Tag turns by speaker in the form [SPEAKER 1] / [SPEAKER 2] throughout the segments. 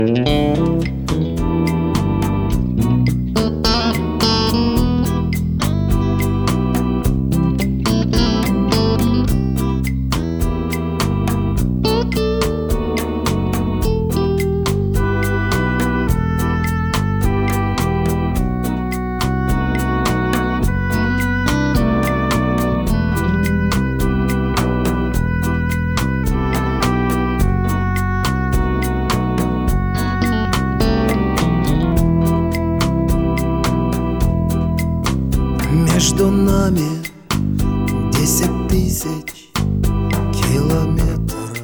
[SPEAKER 1] Между нами 10 000 километров.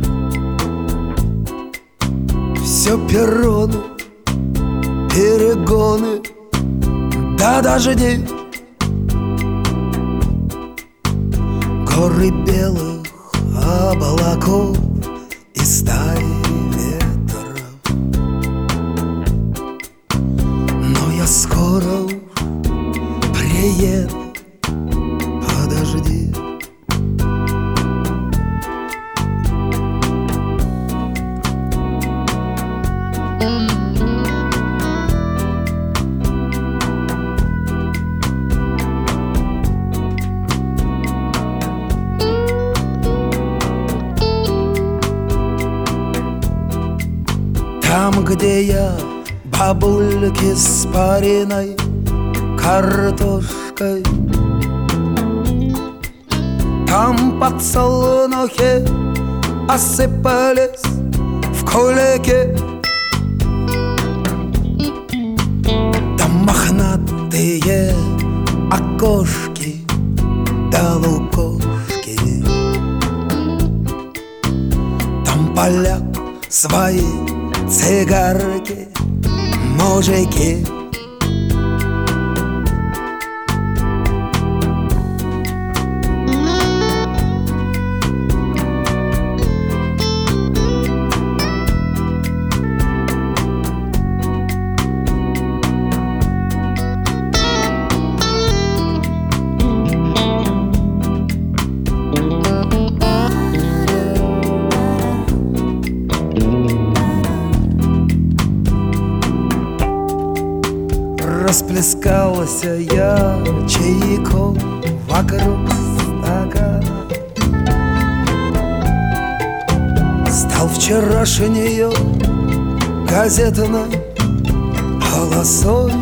[SPEAKER 1] Все перроны, перегоны, да дожди, горы белых облаков и стаи ветров. Но я скоро приеду, подожди. Там, где я, бабульки с пареной картошкой, там подсолнухи осыпались в кулике, там мохнатые окошки да лукошки, там поляк свои цигарки, мужики. Расплескался я чайком вокруг стакана, стал вчерашнею газетной полосой.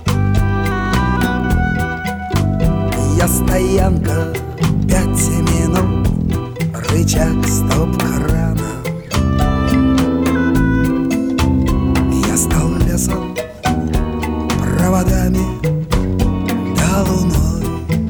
[SPEAKER 1] Я стоянка 5 минут, рычаг стоп-крана. Я стал лесом, проводами да луной.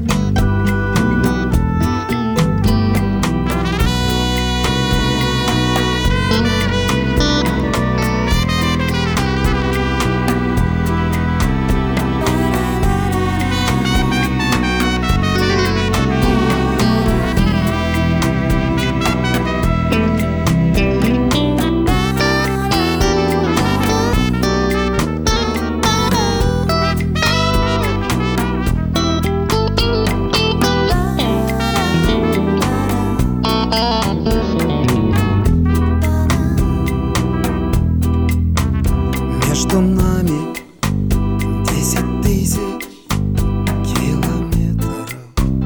[SPEAKER 1] Между нами 10 000 километров.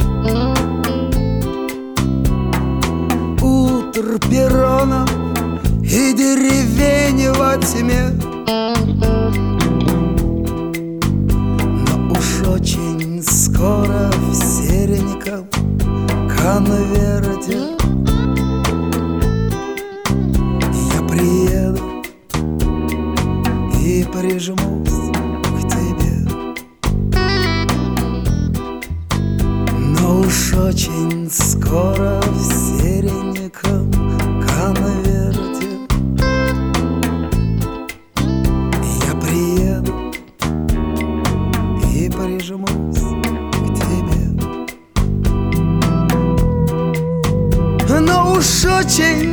[SPEAKER 1] Утро перронов и деревень во тьме, но уж очень скоро в сереньком конверте я приеду и прижмусь к тебе. Но уж очень скоро в сереньком конверте я приеду и прижмусь к тебе. Но уж очень